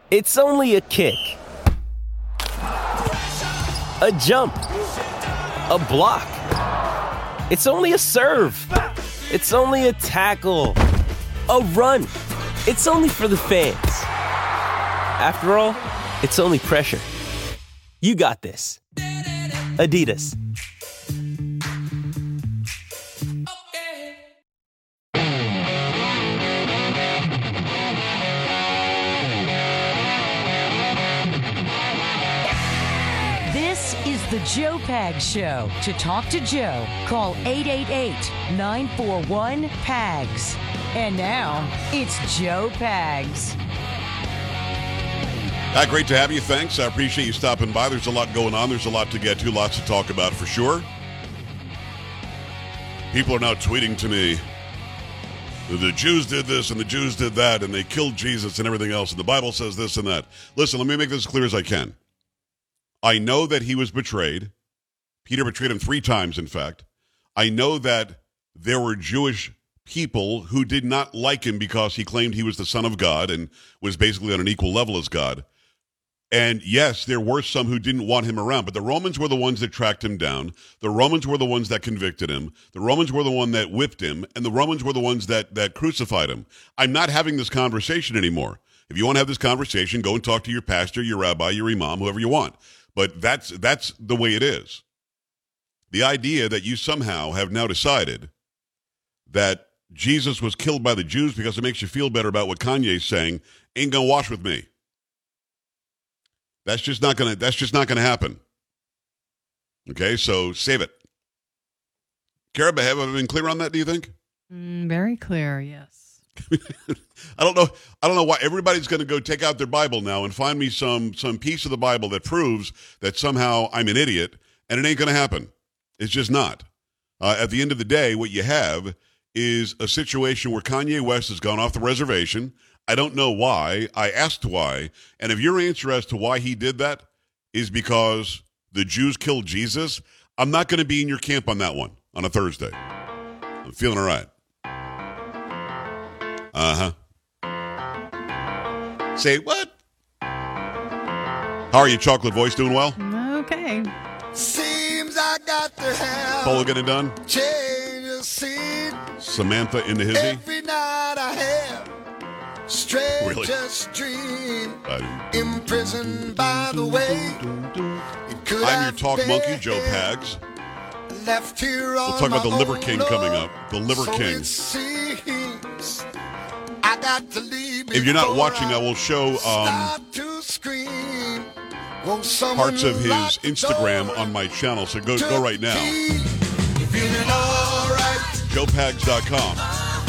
It's only a kick, a jump, a block. It's only a serve. It's only a tackle, a run. It's only for the fans. After all, it's only pressure. You got this. Adidas. This is the Joe Pags Show. To talk to Joe, call 888-941-PAGS. And now, it's Joe Pags. Great to have you. Thanks. I appreciate you stopping by. There's a lot going on. There's a lot to get to, lots to talk about for sure. People are now tweeting to me, the Jews did this and the Jews did that and they killed Jesus and everything else and the Bible says this and that. Listen, let me make this as clear as I can. I know that he was betrayed. Peter betrayed him 3 times, in fact. I know that there were Jewish people who did not like him because he claimed he was the Son of God and was basically on an equal level as God. And yes, there were some who didn't want him around, but the Romans were the ones that tracked him down. The Romans were the ones that convicted him. The Romans were the one that whipped him, and the Romans were the ones that crucified him. I'm not having this conversation anymore. If you want to have this conversation, go and talk to your pastor, your rabbi, your imam, whoever you want. But that's the way it is. The idea that you somehow have now decided that Jesus was killed by the Jews because it makes you feel better about what Kanye's saying ain't gonna wash with me. That's just not gonna happen. Okay, so save it. Kara, have I been clear on that, do you think? Very clear, yes. I don't know why everybody's going to go take out their Bible now and find me some piece of the Bible that proves that somehow I'm an idiot, and it ain't going to happen. It's just not. At the end of the day, what you have is a situation where Kanye West has gone off the reservation. I don't know why. I asked why. And if your answer as to why he did that is because the Jews killed Jesus, I'm not going to be in your camp on that one on a Thursday. I'm feeling all right. Uh-huh. Say what? How are you, Chocolate Voice? Doing well? Okay. Seems I got to have Polo getting it done? change of scene. Samantha in the hizzy? Every night I have strangest dream. Imprisoned by the way. I'm your talk monkey, Joe Pags. Left here We'll talk about the Liver King coming up. The Liver King. I got to leave. If you're not watching, I will show parts of his Instagram on my channel, so go right now. JoePags.com.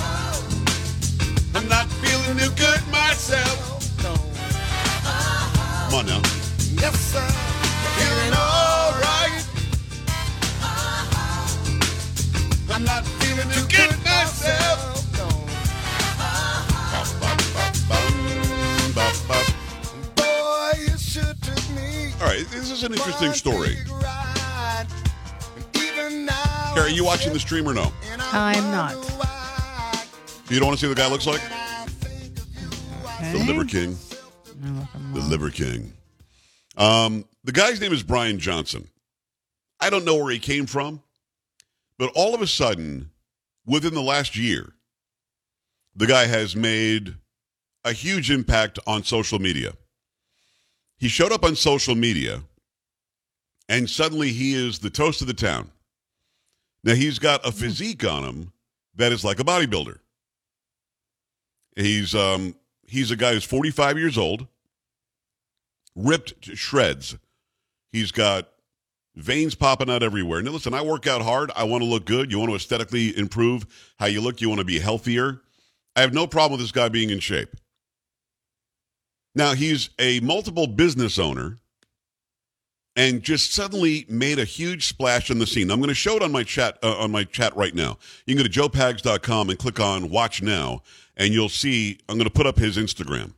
I'm not feeling too good myself. Come on now. Yes, sir. Feeling all right. I'm not feeling too good myself. Boy, you should take me. All right, this is an interesting story. Kara, are you watching the stream or no? I'm not. You don't want to see what the guy looks like? Okay. The Liver King. The Liver King. The guy's name is Brian Johnson. I don't know where he came from, but all of a sudden, within the last year, the guy has made a huge impact on social media. He showed up on social media, and suddenly he is the toast of the town. Now, he's got a physique on him that is like a bodybuilder. He's a guy who's 45 years old, ripped to shreds. He's got veins popping out everywhere. Now, listen, I work out hard. I want to look good. You want to aesthetically improve how you look. You want to be healthier. I have no problem with this guy being in shape. Now, he's a multiple business owner and just suddenly made a huge splash in the scene. I'm going to show it on my chat right now. You can go to joepags.com and click on Watch Now, and you'll see I'm going to put up his Instagram.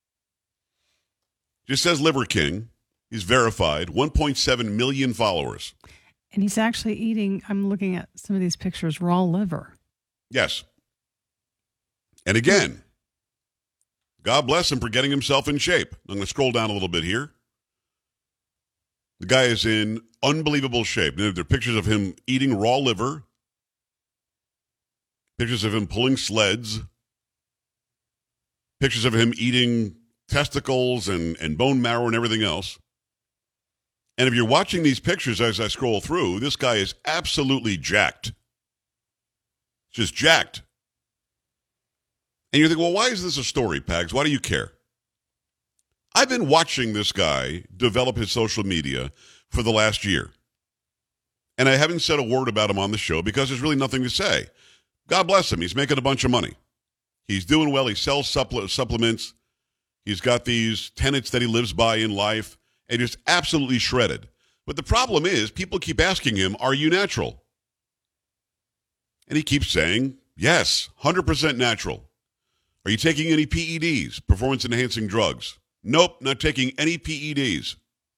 Just says Liver King. He's verified. 1.7 million followers. And he's actually eating, I'm looking at some of these pictures, raw liver. Yes. And again, God bless him for getting himself in shape. I'm going to scroll down a little bit here. The guy is in unbelievable shape. There are pictures of him eating raw liver, pictures of him pulling sleds, pictures of him eating testicles and bone marrow and everything else. And if you're watching these pictures as I scroll through, this guy is absolutely jacked. Just jacked. And you think, well, why is this a story, Pags? Why do you care? I've been watching this guy develop his social media for the last year. And I haven't said a word about him on the show because there's really nothing to say. God bless him. He's making a bunch of money. He's doing well. He sells supplements. He's got these tenets that he lives by in life. And just absolutely shredded. But the problem is, people keep asking him, are you natural? And he keeps saying, yes, 100% natural. Are you taking any PEDs, performance-enhancing drugs? Nope, not taking any PEDs.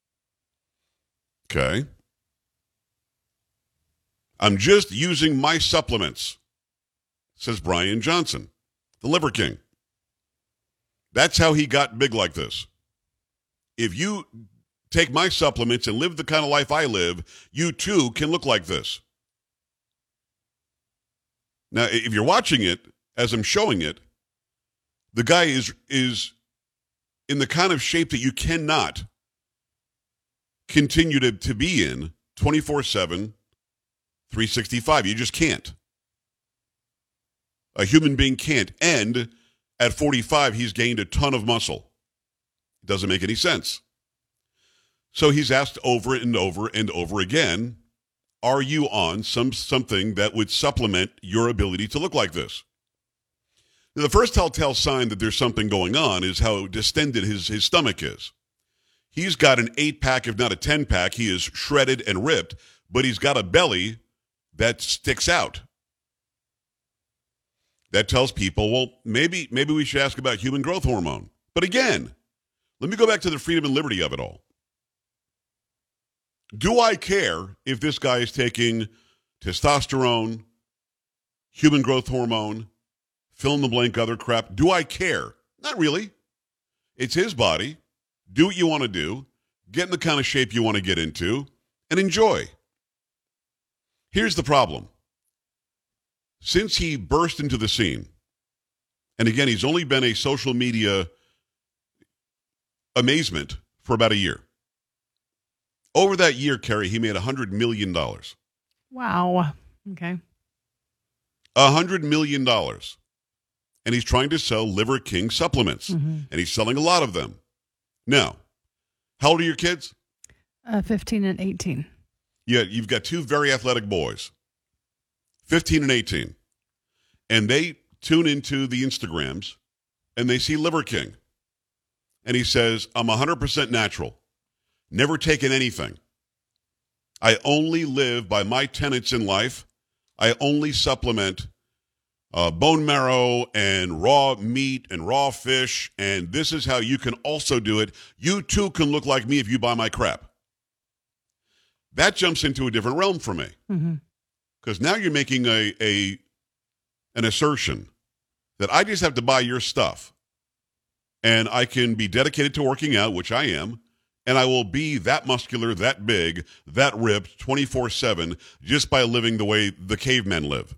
Okay. I'm just using my supplements, says Brian Johnson, the Liver King. That's how he got big like this. If you take my supplements and live the kind of life I live, you too can look like this. Now, if you're watching it, as I'm showing it, the guy is in the kind of shape that you cannot continue to be in 24/7, 365. You just can't. A human being can't. And at 45, he's gained a ton of muscle. It doesn't make any sense. So he's asked over and over and over again, are you on something that would supplement your ability to look like this? Now, the first telltale sign that there's something going on is how distended his stomach is. He's got an 8-pack, if not a 10-pack. He is shredded and ripped, but he's got a belly that sticks out. That tells people, well, maybe we should ask about human growth hormone. But again, let me go back to the freedom and liberty of it all. Do I care if this guy is taking testosterone, human growth hormone, fill in the blank other crap? Do I care? Not really. It's his body. Do what you want to do. Get in the kind of shape you want to get into and enjoy. Here's the problem. Since he burst into the scene, and again, he's only been a social media amazement for about a year. Over that year, Carrie, he made $100 million. Wow. Okay. $100 million. And he's trying to sell Liver King supplements. Mm-hmm. And he's selling a lot of them. Now, how old are your kids? 15 and 18. Yeah, you've got two very athletic boys, 15 and 18. And they tune into the Instagrams, and they see Liver King. And he says, I'm 100% natural. Never taken anything. I only live by my tenets in life. I only supplement bone marrow and raw meat and raw fish, and this is how you can also do it. You too can look like me if you buy my crap. That jumps into a different realm for me. Because now you're making an assertion that I just have to buy your stuff, and I can be dedicated to working out, which I am, and I will be that muscular, that big, that ripped 24/7 just by living the way the cavemen live.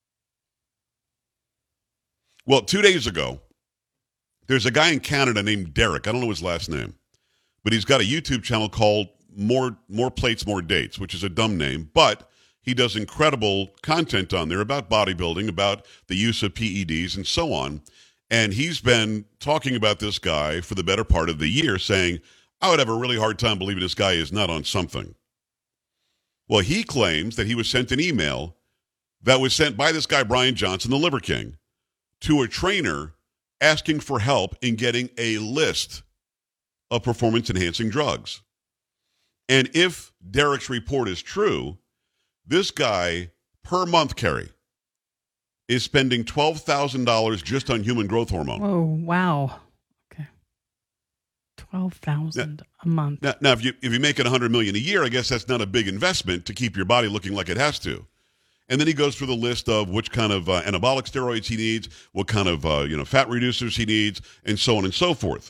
Well, 2 days ago, there's a guy in Canada named Derek. I don't know his last name, but he's got a YouTube channel called More Plates, More Dates, which is a dumb name, but he does incredible content on there about bodybuilding, about the use of PEDs, and so on. And he's been talking about this guy for the better part of the year, saying, I would have a really hard time believing this guy is not on something. Well, he claims that he was sent an email that was sent by this guy, Brian Johnson, the Liver King, to a trainer asking for help in getting a list of performance-enhancing drugs. And if Derek's report is true, this guy, per month, Carrie, is spending $12,000 just on human growth hormone. Oh, wow. Okay. $12,000 a month. Now, if you make it $100 million a year, I guess that's not a big investment to keep your body looking like it has to. And then he goes through the list of which kind of anabolic steroids he needs, what kind of fat reducers he needs, and so on and so forth.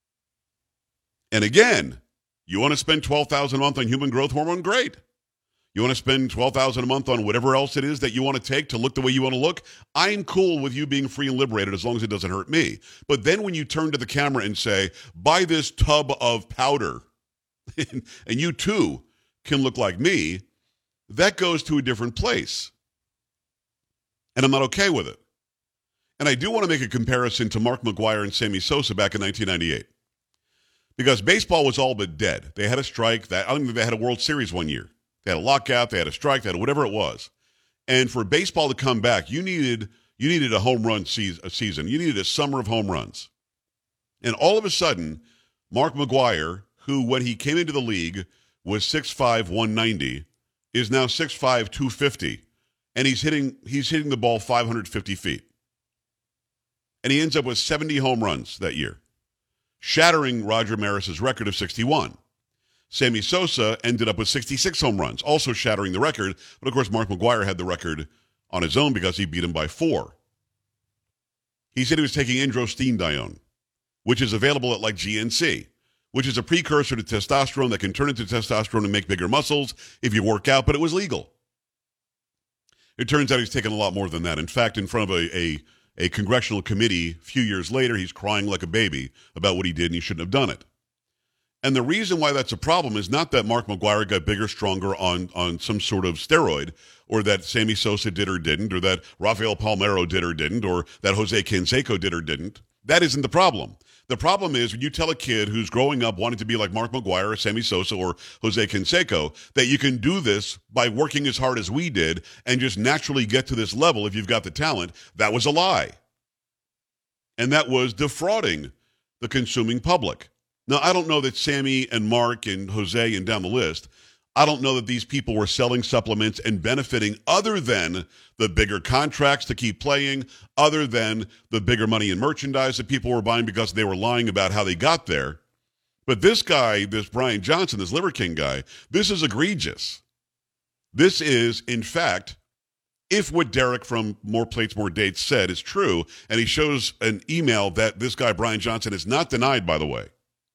And again, you want to spend $12,000 a month on human growth hormone? Great. You want to spend $12,000 a month on whatever else it is that you want to take to look the way you want to look? I'm cool with you being free and liberated as long as it doesn't hurt me. But then when you turn to the camera and say, buy this tub of powder, and you too can look like me, that goes to a different place. And I'm not okay with it. And I do want to make a comparison to Mark McGwire and Sammy Sosa back in 1998. Because baseball was all but dead. They had a strike. I don't think they had a World Series one year. They had a lockout. They had a strike. They had whatever it was. And for baseball to come back, you needed a home run season. You needed a summer of home runs. And all of a sudden, Mark McGwire, who when he came into the league was 6'5", 190, is now 6'5", 250, and he's hitting the ball 550 feet. And he ends up with 70 home runs that year, shattering Roger Maris's record of 61. Sammy Sosa ended up with 66 home runs, also shattering the record, but of course Mark McGwire had the record on his own because he beat him by 4. He said he was taking androstenedione, which is available at like GNC, which is a precursor to testosterone that can turn into testosterone and make bigger muscles if you work out, but it was legal. It turns out he's taken a lot more than that. In fact, in front of a congressional committee a few years later, he's crying like a baby about what he did and he shouldn't have done it. And the reason why that's a problem is not that Mark McGwire got bigger, stronger on some sort of steroid, or that Sammy Sosa did or didn't, or that Rafael Palmeiro did or didn't, or that Jose Canseco did or didn't. That isn't the problem. The problem is when you tell a kid who's growing up wanting to be like Mark McGwire or Sammy Sosa or Jose Canseco that you can do this by working as hard as we did and just naturally get to this level if you've got the talent, that was a lie. And that was defrauding the consuming public. Now, I don't know that Sammy and Mark and Jose and down the list, I don't know that these people were selling supplements and benefiting other than the bigger contracts to keep playing, other than the bigger money in merchandise that people were buying because they were lying about how they got there. But this guy, this Brian Johnson, this Liver King guy, this is egregious. This is, in fact, if what Derek from More Plates, More Dates said is true, and he shows an email that this guy, Brian Johnson, is not denied, by the way.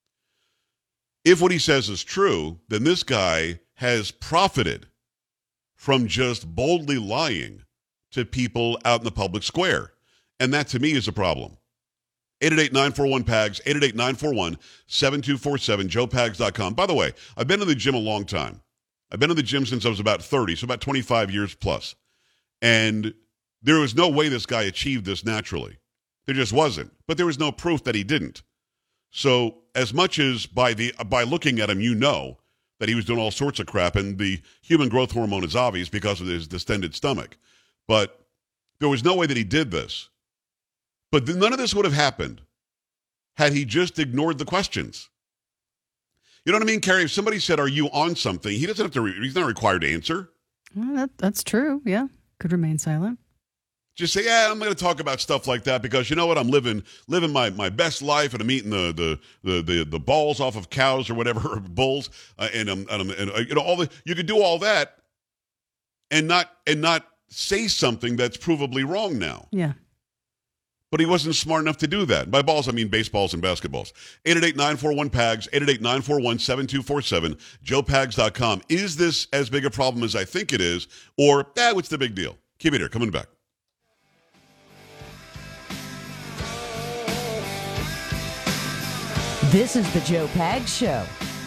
If what he says is true, then this guy has profited from just boldly lying to people out in the public square. And that, to me, is a problem. 888-941-PAGS, 888-941-7247, joepags.com. By the way, I've been in the gym a long time. I've been in the gym since I was about 30, so about 25 years plus. And there was no way this guy achieved this naturally. There just wasn't. But there was no proof that he didn't. So as much as by looking at him, you know that he was doing all sorts of crap, and the human growth hormone is obvious because of his distended stomach. But there was no way that he did this. But none of this would have happened had he just ignored the questions. You know what I mean, Carrie? If somebody said, are you on something? He doesn't have to, he's not required to answer. Well, that's true, yeah. Could remain silent. Just say, yeah, I'm going to talk about stuff like that because you know what? I'm living my best life, and I'm eating the balls off of cows or whatever, bulls, and you know all the. You could do all that, and not say something that's provably wrong now. Yeah. But he wasn't smart enough to do that. By balls, I mean baseballs and basketballs. 888-941-PAGS, 888-941-7247, joepags.com. Is this as big a problem as I think it is, or what's the big deal? Keep it here. Coming back. This is the Joe Pags Show.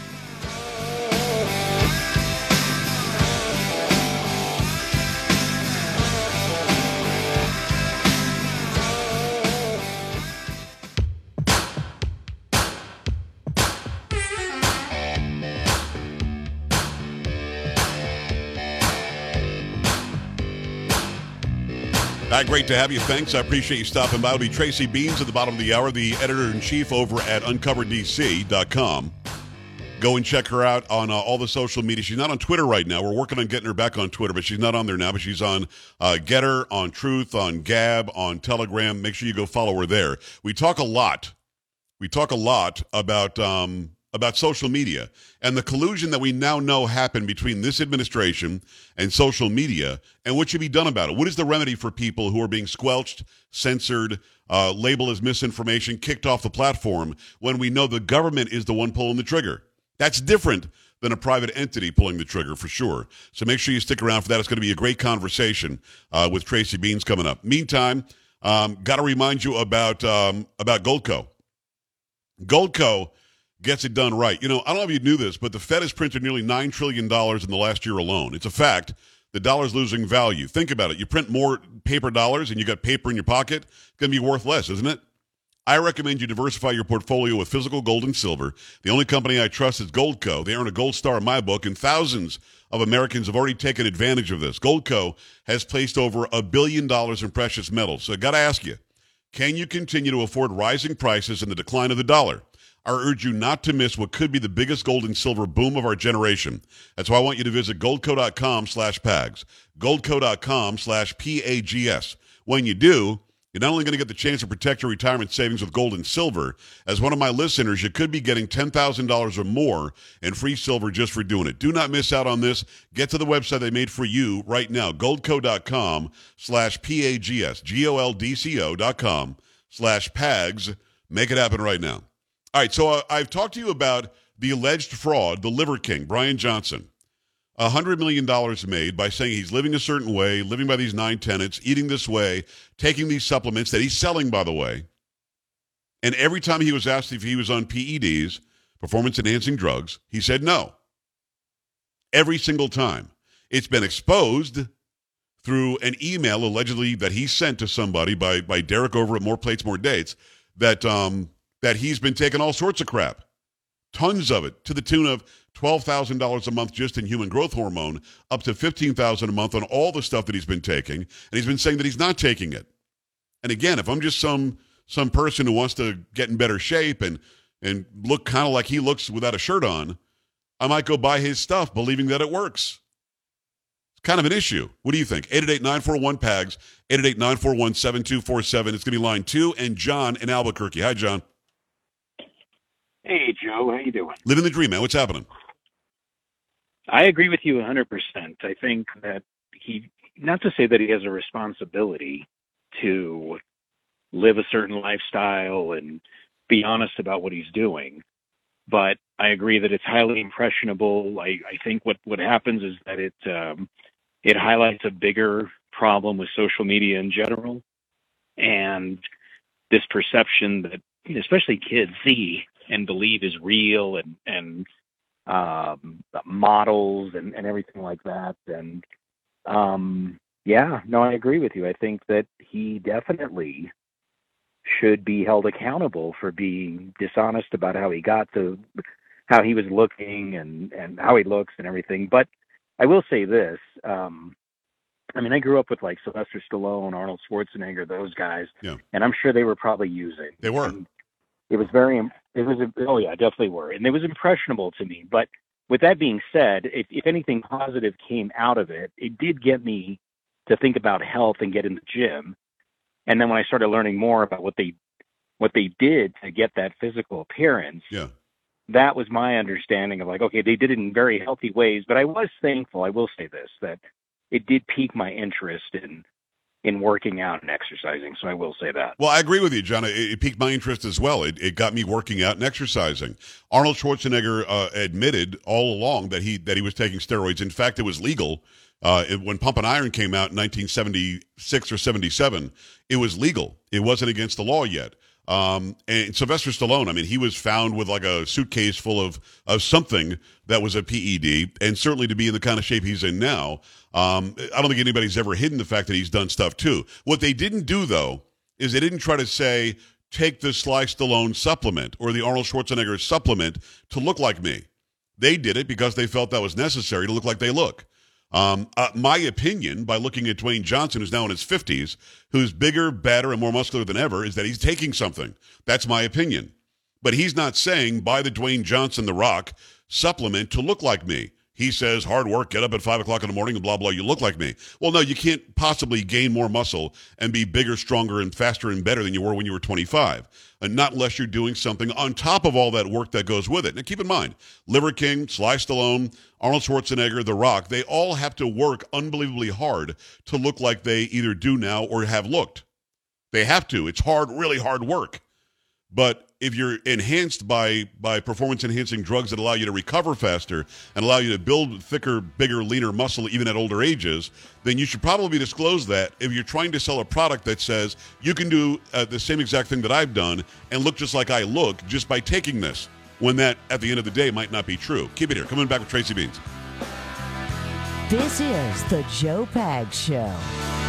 Great to have you. Thanks. I appreciate you stopping by. It'll be Tracy Beans at the bottom of the hour, the editor-in-chief over at uncoverdc.com. Go and check her out on all the social media. She's not on Twitter right now. We're working on getting her back on Twitter, but she's not on there now. But she's on Getter, on Truth, on Gab, on Telegram. Make sure you go follow her there. We talk a lot. We talk a lot about about social media and the collusion that we now know happened between this administration and social media, and what should be done about it. What is the remedy for people who are being squelched, censored, labeled as misinformation, kicked off the platform when we know the government is the one pulling the trigger? That's different than a private entity pulling the trigger, for sure. So make sure you stick around for that. It's going to be a great conversation with Tracy Beans coming up. Meantime, got to remind you about Goldco. Goldco gets it done right. You know, I don't know if you knew this, but the Fed has printed nearly $9 trillion in the last year alone. It's a fact. The dollar's losing value. Think about it. You print more paper dollars and you got paper in your pocket, it's going to be worth less, isn't it? I recommend you diversify your portfolio with physical gold and silver. The only company I trust is Goldco. They earn a gold star in my book, and thousands of Americans have already taken advantage of this. Goldco has placed over $1 billion in precious metals. So I got to ask you, can you continue to afford rising prices and the decline of the dollar? I urge you not to miss what could be the biggest gold and silver boom of our generation. That's why I want you to visit goldco.com/PAGS, goldco.com/PAGS. When you do, you're not only going to get the chance to protect your retirement savings with gold and silver, as one of my listeners, you could be getting $10,000 or more in free silver just for doing it. Do not miss out on this. Get to the website they made for you right now, goldco.com/PAGS, goldco.com/PAGS. Make it happen right now. All right, so I've talked to you about the alleged fraud, the Liver King, Brian Johnson. $100 million made by saying he's living a certain way, living by these 9 tenets, eating this way, taking these supplements that he's selling, by the way. And every time he was asked if he was on PEDs, performance-enhancing drugs, he said no. Every single time. It's been exposed through an email allegedly that he sent to somebody by Derek over at More Plates, More Dates, that he's been taking all sorts of crap. Tons of it, to the tune of $12,000 a month just in human growth hormone, up to $15,000 a month on all the stuff that he's been taking, and he's been saying that he's not taking it. And again, if I'm just some person who wants to get in better shape and look kind of like he looks without a shirt on, I might go buy his stuff believing that it works. It's kind of an issue. What do you think? 888-941-PAGS, 888-941-7247. It's going to be line 2, and John in Albuquerque. Hi, John. Hey, Joe. How you doing? Living the dream, man. What's happening? I agree with you 100%. I think that not to say that he has a responsibility to live a certain lifestyle and be honest about what he's doing, but I agree that it's highly impressionable. I think what happens is that it highlights a bigger problem with social media in general, and this perception that especially kids see and believe is real, and models and everything like that. And I agree with you. I think that he definitely should be held accountable for being dishonest about how he got to how he was looking and how he looks and everything. But I will say this. I grew up with like Sylvester Stallone, Arnold Schwarzenegger, those guys, yeah. And I'm sure they were probably using. They were. And definitely were. And it was impressionable to me. But with that being said, if anything positive came out of it, it did get me to think about health and get in the gym. And then when I started learning more about what they did to get that physical appearance, yeah. That was my understanding of like, okay, they did it in very healthy ways. But I was thankful, I will say this, that it did pique my interest in working out and exercising. So I will say that. Well, I agree with you, John. It piqued my interest as well. It got me working out and exercising. Arnold Schwarzenegger admitted all along that he was taking steroids. In fact, it was legal. When Pumpin' Iron came out in 1976 or 77, it was legal. It wasn't against the law yet. And Sylvester Stallone, he was found with like a suitcase full of something that was a PED, and certainly to be in the kind of shape he's in now, I don't think anybody's ever hidden the fact that he's done stuff too. What they didn't do, though, is they didn't try to say, take the Sly Stallone supplement or the Arnold Schwarzenegger supplement to look like me. They did it because they felt that was necessary to look like they look. My opinion, by looking at Dwayne Johnson, who's now in his 50s, who's bigger, badder, and more muscular than ever, is that he's taking something. That's my opinion. But he's not saying, buy the Dwayne Johnson The Rock supplement to look like me. He says, hard work, get up at 5 o'clock in the morning and blah, blah, you look like me. Well, no, you can't possibly gain more muscle and be bigger, stronger, and faster and better than you were when you were 25. And not unless you're doing something on top of all that work that goes with it. Now, keep in mind, Liver King, Sly Stallone, Arnold Schwarzenegger, The Rock, they all have to work unbelievably hard to look like they either do now or have looked. They have to. It's hard, really hard work. But if you're enhanced by performance-enhancing drugs that allow you to recover faster and allow you to build thicker, bigger, leaner muscle even at older ages, then you should probably disclose that if you're trying to sell a product that says you can do the same exact thing that I've done and look just like I look just by taking this, when that, at the end of the day, might not be true. Keep it here. Coming back with Tracy Beans. This is the Joe Pags Show.